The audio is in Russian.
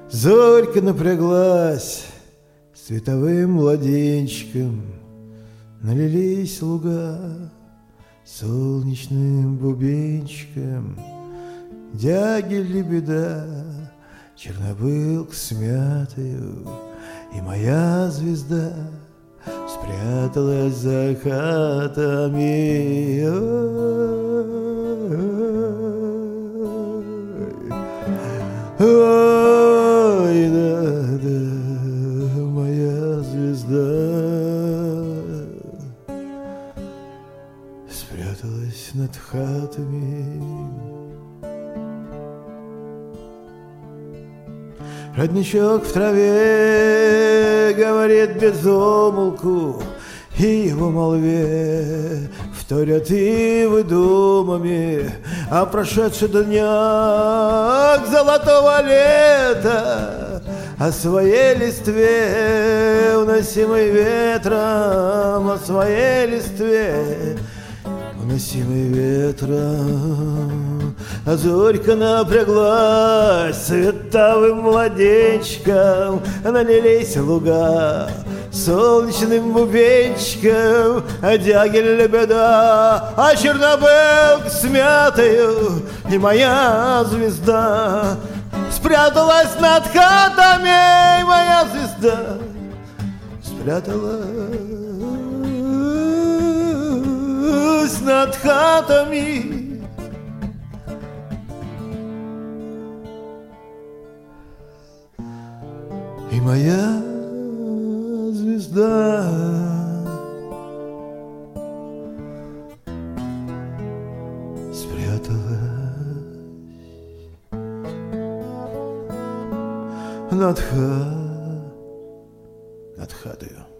Зорька напряглась световым младенчиком, налились луга солнечным бубенчиком. Дягиль лебеда, чернобылк смятою, и моя звезда спряталась за хатами. Ой, да-да, моя звезда спряталась над хатами. Родничок в траве говорит без умолку, и его молве вторят ивы думами о прошедших днях золотого лета, о своей листве, уносимой ветром, о своей листве, уносимой ветром. А зорька напряглась световым младенчиком, налились луга солнечным бубенчиком. А дягиль лебеда, а чернобылк смятою, и моя звезда спряталась над хатами. И моя звезда спряталась над хатами. И моя звезда спряталась над хатою.